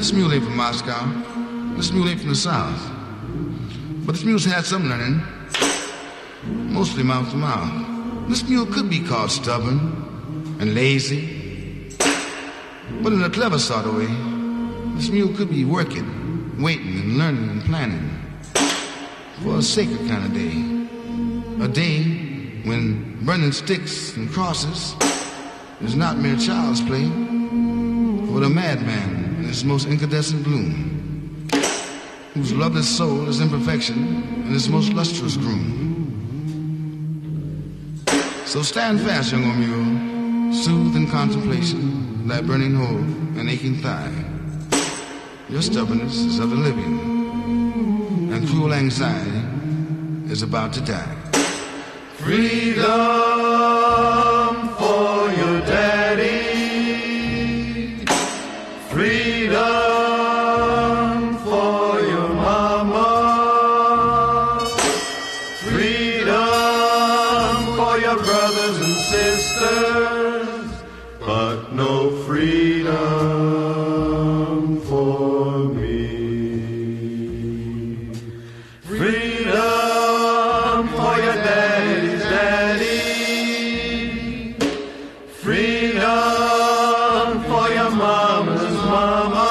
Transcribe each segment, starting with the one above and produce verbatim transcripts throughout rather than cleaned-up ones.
This mule ain't from Moscow. This mule ain't from the South. But this mule's had some learning, mostly mouth to mouth. This mule could be called stubborn and lazy, but in a clever sort of way. This mule could be working, waiting, and learning and planning for a sacred kind of day. A day when burning sticks and crosses is not mere child's play, but a madman in his most incandescent bloom, whose loveless soul is imperfection and his most lustrous groom. So stand fast, young mule, soothed in contemplation, thy burning hole and aching thigh. Your stubbornness is of the living, and cruel anxiety is about to die. Freedom for your daddy. Freedom for your mama. Freedom for your brothers and sisters, but no freedom for me. Freedom for your daddy's daddy. Freedom for your mama's mama.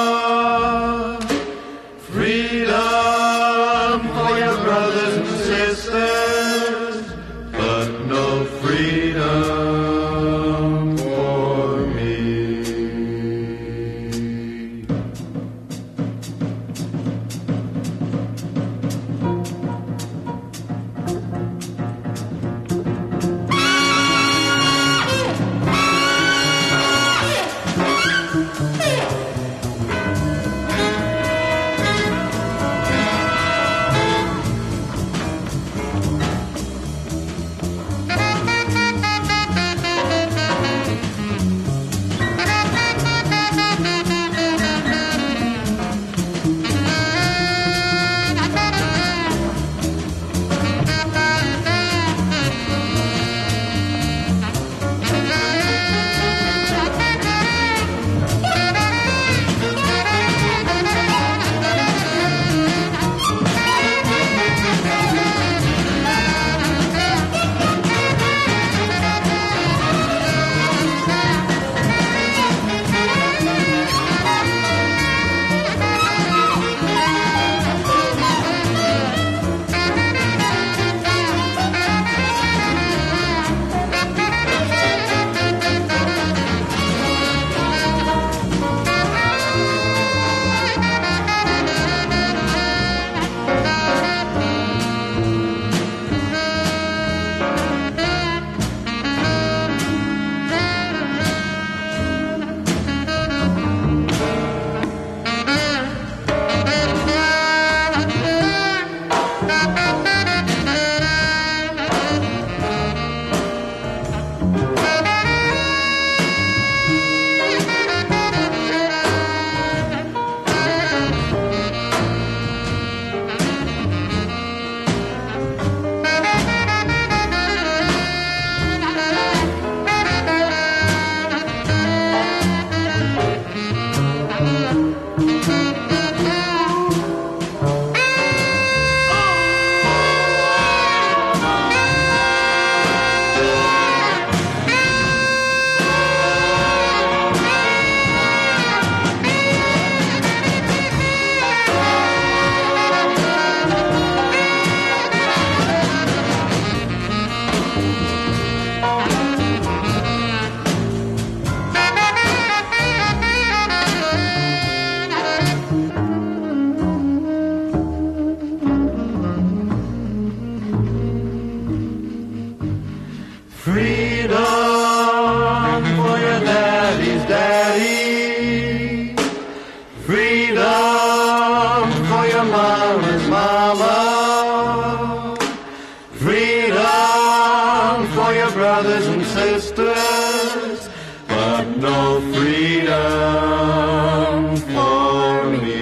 Freedom for your brothers and sisters, but no freedom for me. Freedom for your daddy's daddy. Freedom for your mama's mama. Freedom for your brothers and sisters, but no freedom for me.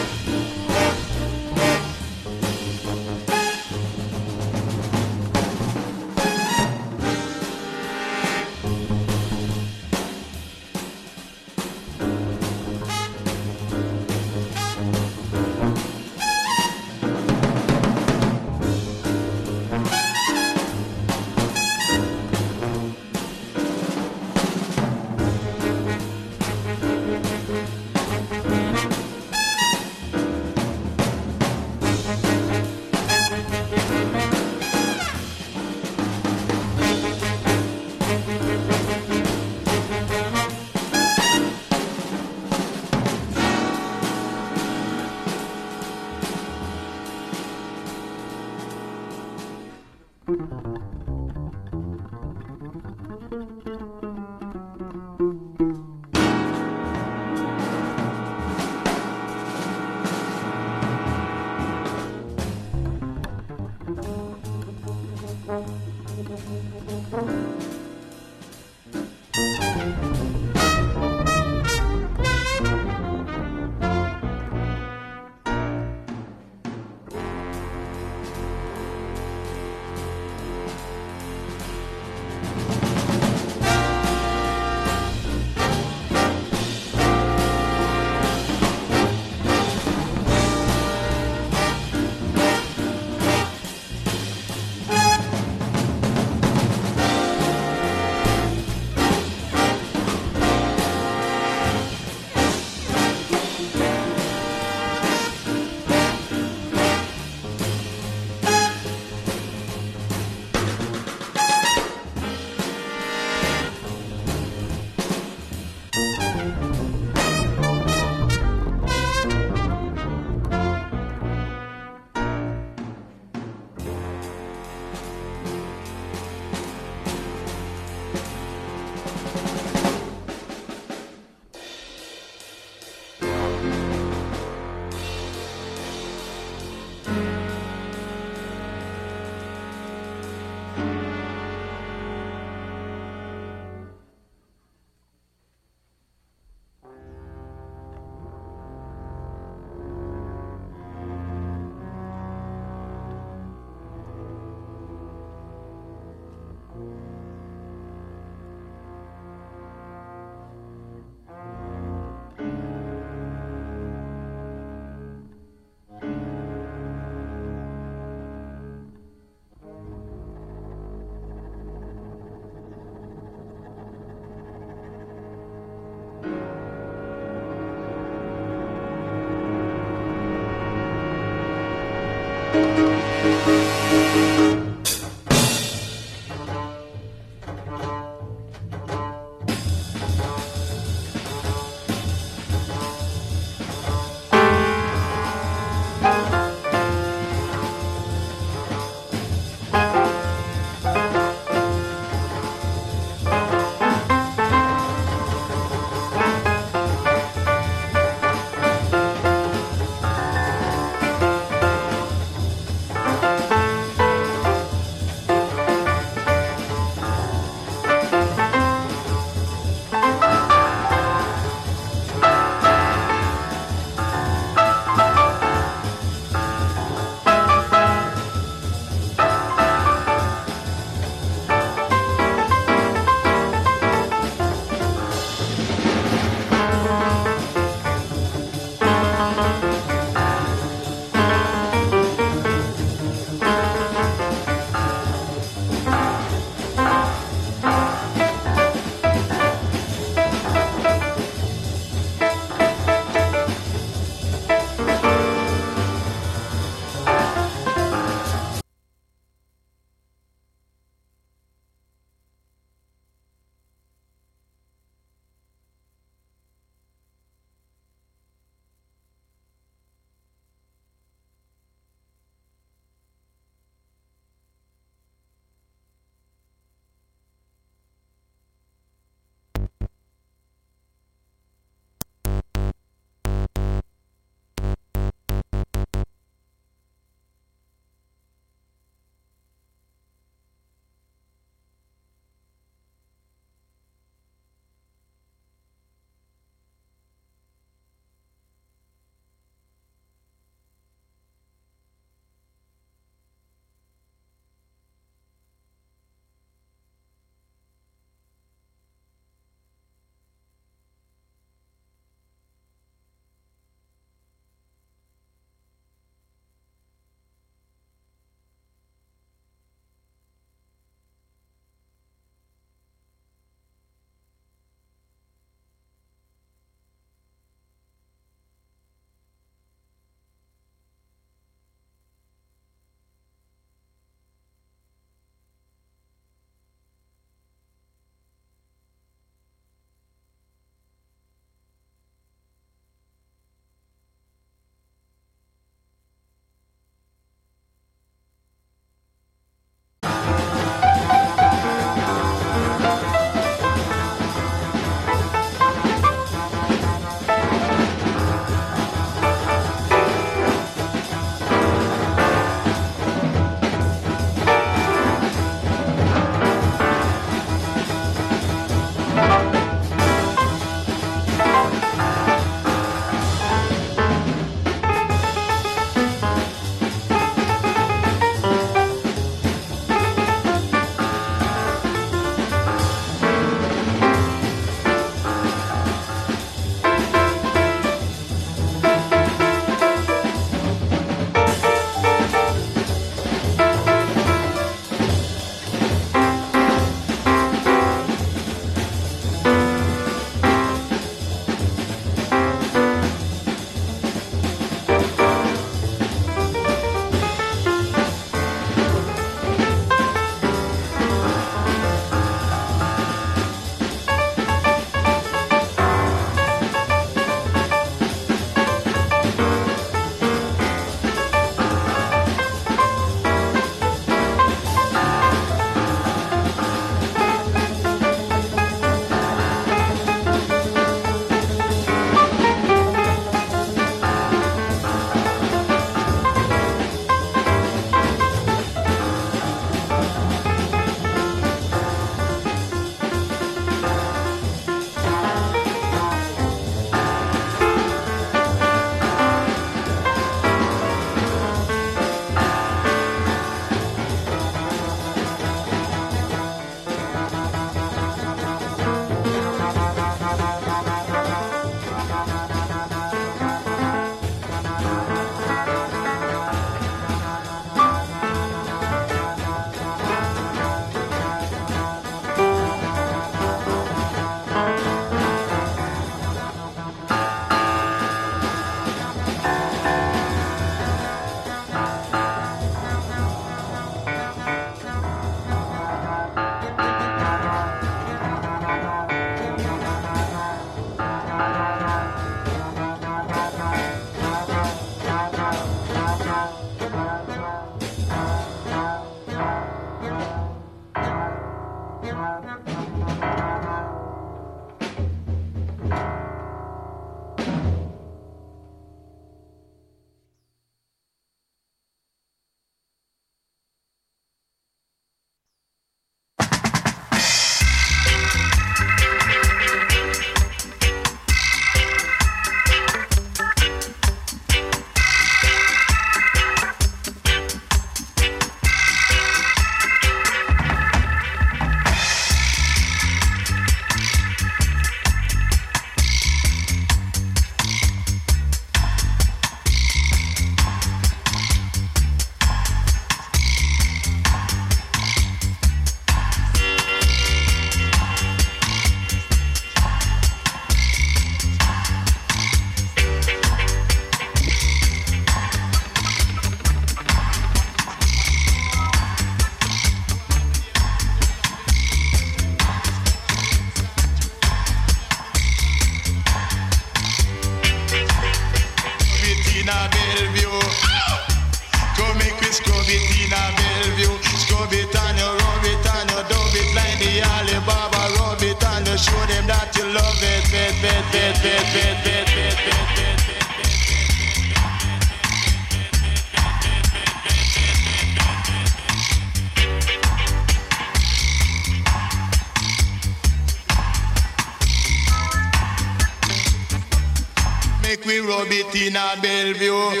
make we rub it in a Bellevue.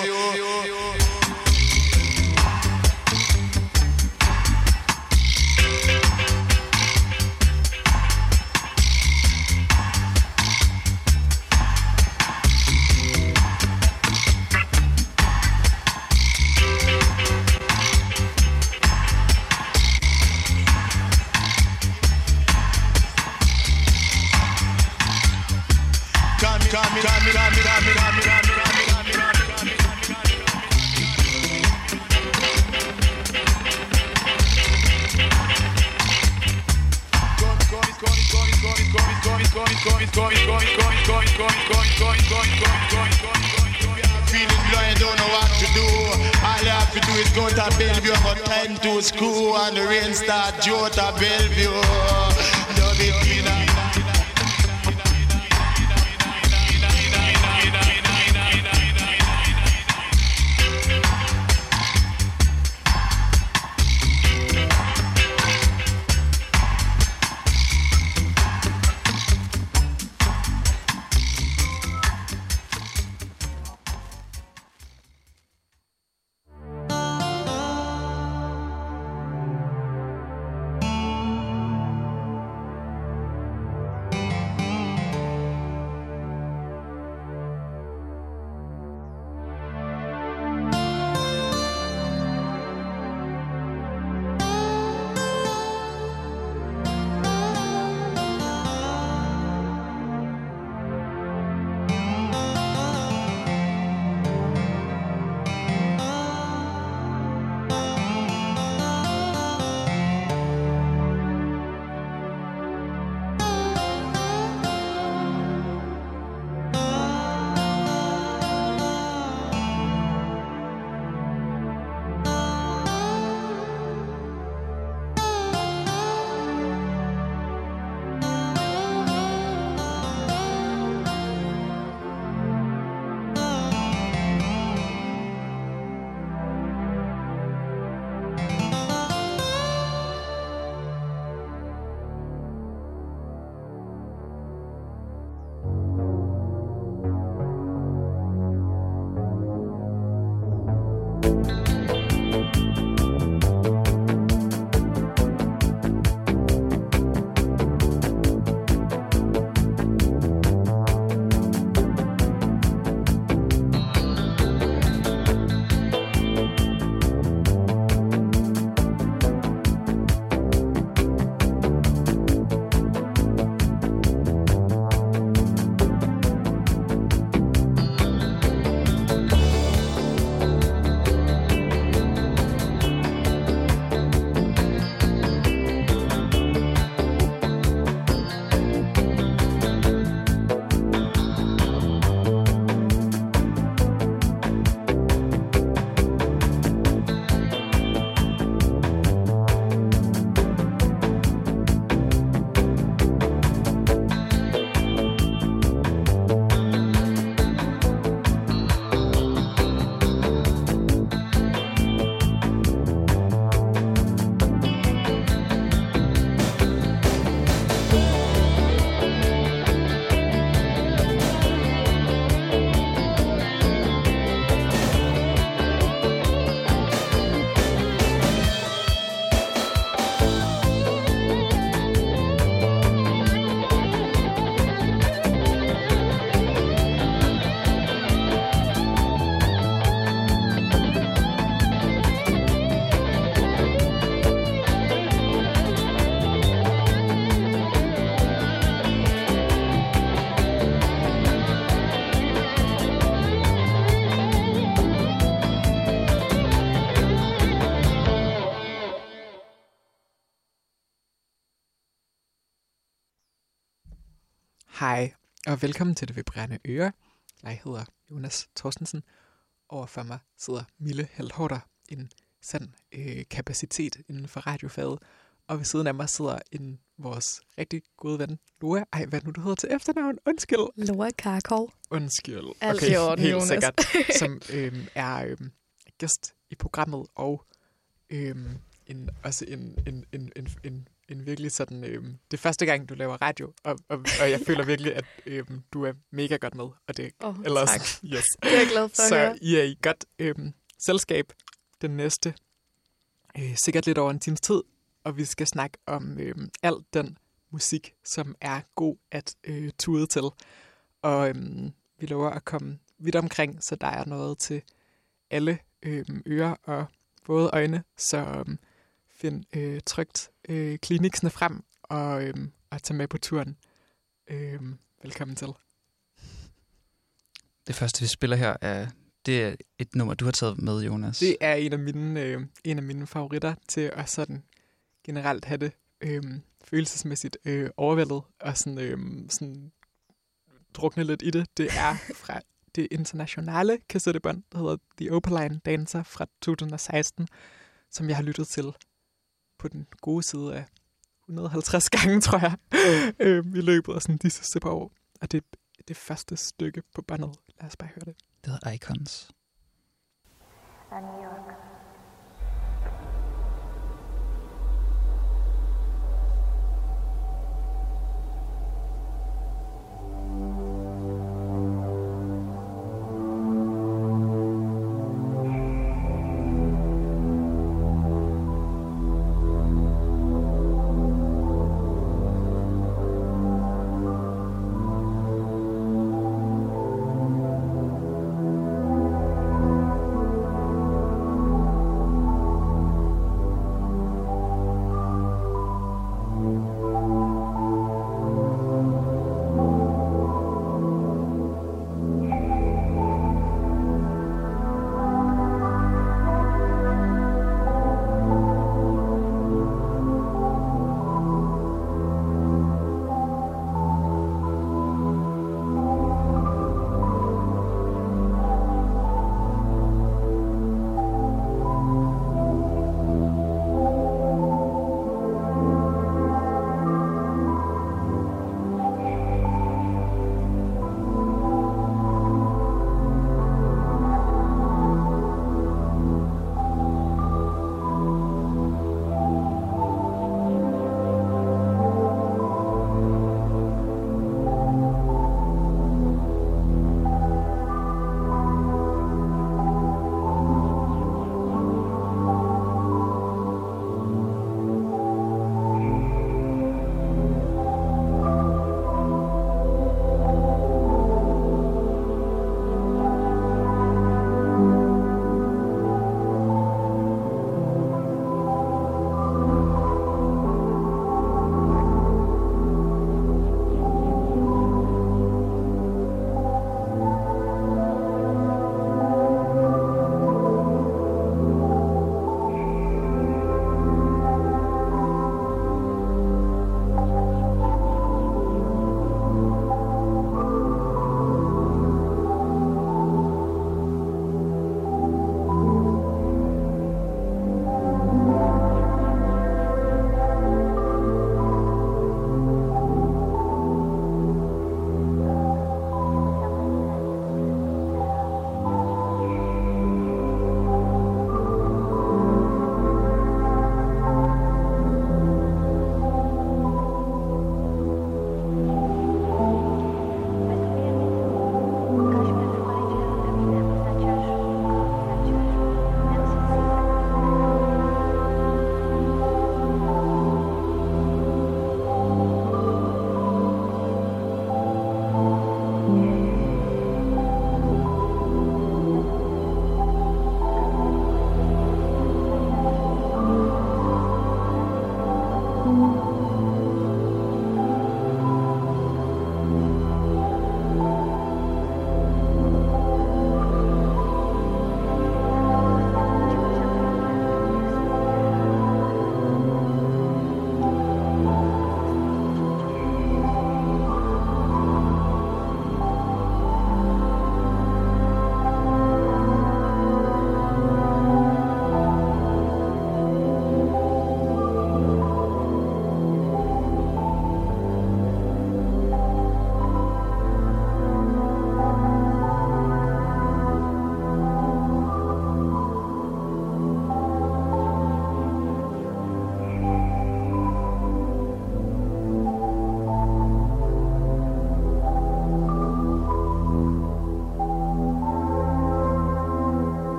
School and the rain start Jota Bellevue. Love it, Hej, og velkommen til Det Vibrerende Øre. Jeg hedder Jonas Thorstensen. Overfor mig sidder Mille Heldhorter, en sand øh, kapacitet inden for radiofaget. Og ved siden af mig sidder en vores rigtig gode ven, Loa. Ej, hvad nu du hedder til efternavn? Undskyld. Loa Karkov. Undskyld. Alt i orden, helt Jonas. sikkert. Som øh, er øh, gæst i programmet, og øh, en, også en, en, en, en, en en virkelig sådan... Øh, det er første gang, du laver radio, og, og, og jeg føler virkelig, at øh, du er mega godt med. Og det, oh, ellers, tak. Yes. Det er jeg glad for Så at høre. I er i godt øh, selskab den næste, øh, sikkert lidt over en times tid, og vi skal snakke om øh, al den musik, som er god at øh, tude til. Og øh, vi lover at komme vidt omkring, så der er noget til alle øh, ører og våde øjne, så øh, find øh, trygt øh, kliniksene frem og, øh, og tag med på turen. Øh, velkommen til. Det første, vi spiller her, er, det er et nummer, du har taget med, Jonas. Det er en af mine, øh, en af mine favoritter til at sådan generelt have det øh, følelsesmæssigt øh, overvældet og sådan, øh, sådan drukne lidt i det. Det er fra det internationale kassettebånd, der hedder The Opaline Dancer fra to tusind og seksten, som jeg har lyttet til på den gode side af et hundrede og halvtreds gange, tror jeg, øh, i løbet af sådan de sidste par år. Og det er det første stykke på båndet. Lad os bare høre det. Det hedder Icons. New York.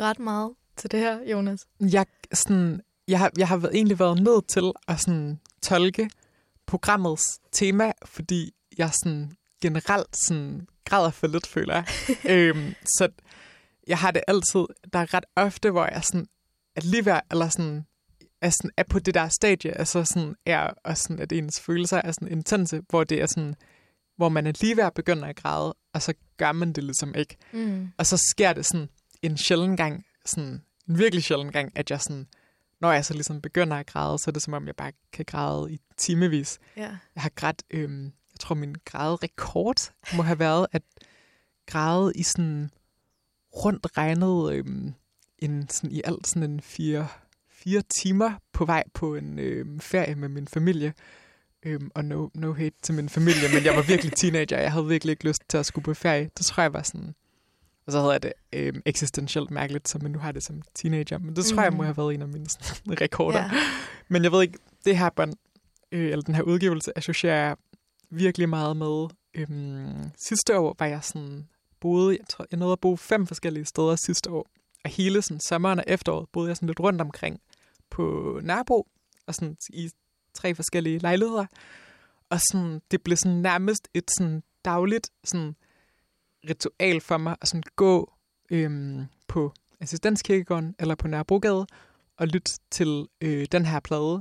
ret meget til det her, Jonas? Jeg, sådan, jeg, har, jeg har egentlig været nødt til at sådan, tolke programmets tema, fordi jeg sådan, generelt sådan, græder for lidt, føler jeg. øhm, så jeg har det altid, der er ret ofte, hvor jeg sådan, er lige ved, eller sådan, er, sådan, er på det der stadie, altså sådan, er, og sådan, at ens følelser er sådan intense, hvor det er sådan, hvor man er lige ved at begynde at græde, og så gør man det ligesom ikke. Mm. Og så sker det sådan en sjælden gang, sådan en virkelig sjælden gang, at jeg sådan, når jeg så ligesom begynder at græde, så er det som om, jeg bare kan græde i timevis. Ja. Jeg har grædt, øhm, jeg tror min græderekord må have været, at græde i sådan rundt regnet øhm, en, sådan i alt sådan en fire, fire timer på vej på en øhm, ferie med min familie. Øhm, og no, no hate til min familie, men jeg var virkelig teenager, jeg havde virkelig ikke lyst til at skulle på ferie. Det tror jeg var sådan, og så havde jeg det øhm, eksistentielt mærkeligt, så men nu har jeg det som teenager, men det tror mm. jeg må have været en af mine sådan, rekorder. Ja. Men jeg ved ikke, det her bånd, øh, eller den her udgivelse, associerer jeg virkelig meget med. Øhm, sidste år var jeg sådan, boede, jeg tror, jeg nåede at bo fem forskellige steder sidste år, og hele sådan sommeren og efteråret boede jeg sådan lidt rundt omkring på Nørrebro, og sådan i tre forskellige lejligheder. Og sådan, det blev sådan nærmest et sådan dagligt sådan ritual for mig at sådan gå øhm, på Assistenskirkegården eller på Nørrebrogade og lytte til øh, den her plade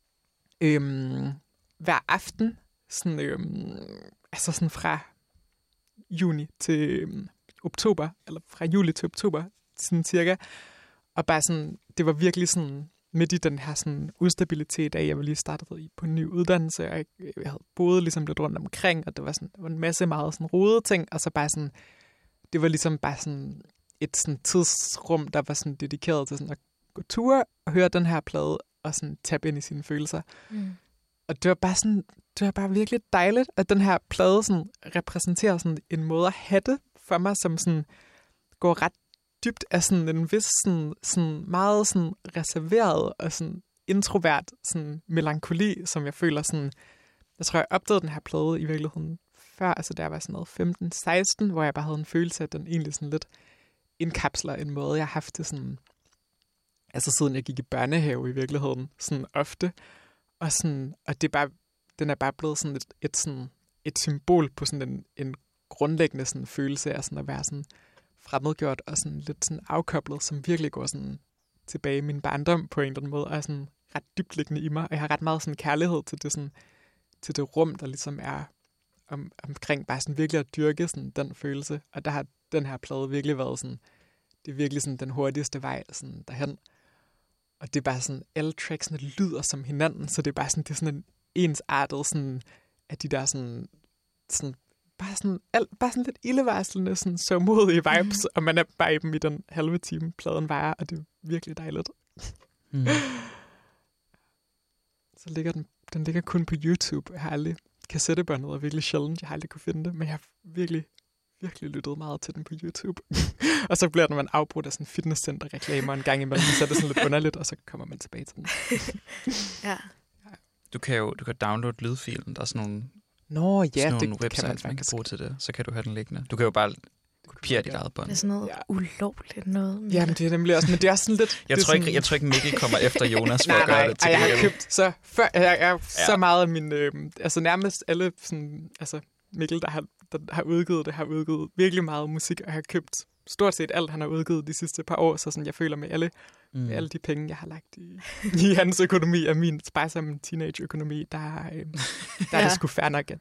øhm, hver aften. Sådan, øhm, altså sådan fra juni til øhm, oktober, eller fra juli til oktober, sådan cirka. Og bare sådan, det var virkelig sådan midt i den her sådan ustabilitet af, jeg var lige startet i på en ny uddannelse, og jeg, jeg havde boet ligesom lidt rundt omkring, og det var, sådan, det var en masse meget sådan rodede ting, og så bare sådan, det var ligesom bare sådan et sådan tidsrum, der var sådan dedikeret til sådan at gå ture og høre den her plade, og sådan tabe ind i sine følelser. Mm. Og det var bare sådan, det var bare virkelig dejligt, at den her plade sådan repræsenterer sådan en måde at have det for mig, som sådan går ret dybt af sådan en vis sådan, sådan meget sådan reserveret og sådan introvert sådan melankoli, som jeg føler sådan, jeg tror jeg opdagede den her plade i virkeligheden før, altså da jeg var sådan noget femten seksten, hvor jeg bare havde en følelse af, at den egentlig sådan lidt indkapsler en måde, jeg har haft det sådan, altså siden jeg gik i børnehave i virkeligheden, sådan ofte, og sådan, og det er bare, den er bare blevet sådan et, et sådan et symbol på sådan en, en grundlæggende sådan følelse af sådan at være sådan fremmedgjort og sådan lidt sådan afkoblet, som virkelig går sådan tilbage i min barndom på en eller anden måde, og er sådan ret dybtliggende i mig, og jeg har ret meget sådan kærlighed til det, sådan, til det rum, der ligesom er om, omkring bare sådan virkelig at dyrke sådan den følelse, og der har den her plade virkelig været sådan, det er virkelig sådan den hurtigste vej sådan derhen, og det er bare sådan, alle tracksene lyder som hinanden, så det er bare sådan, det er sådan en ensartet sådan, at de der sådan, sådan Bare sådan, alt, bare sådan lidt ildevarslende, sådan så modige vibes, mm. og man er bare i dem i den halve time, pladen varer, og det er virkelig dejligt. Mm. Så ligger den, den ligger kun på YouTube. Jeg har aldrig, kassettebåndet er virkelig sjældent, jeg har aldrig kunne finde det, men jeg har virkelig, virkelig lyttet meget til den på YouTube. Og så bliver den man afbrudt af sådan fitnesscenter-reklamer en gang imellem, så er det sådan lidt underligt, og så kommer man tilbage til den. Ja. Du kan jo du kan downloade lydfilen, der er sådan nogle Nå ja, sådan det nogle websites, kan man, man kan bruge til det. Så kan du have den liggende. Du kan jo bare kopiere dit eget bånd. Det er sådan noget ja. ulovligt noget. Ja, men det er nemlig også, men det er også sådan lidt... Jeg, tror, sådan... ikke, jeg tror ikke, Mikkel kommer efter Jonas for nej, at gøre nej, det til jeg det. har købt så, før, jeg, jeg, jeg, ja. så meget af min... Øh, altså nærmest alle sådan... Altså Mikkel, der har, der har udgivet det, har udgivet virkelig meget musik, og jeg har købt stort set alt, han har udgivet de sidste par år, så sådan, jeg føler med alle, mm. med alle de penge, jeg har lagt i, i hans økonomi, og min sparsomme teenage-økonomi, der, øh, der ja. er det sgu fair nok, at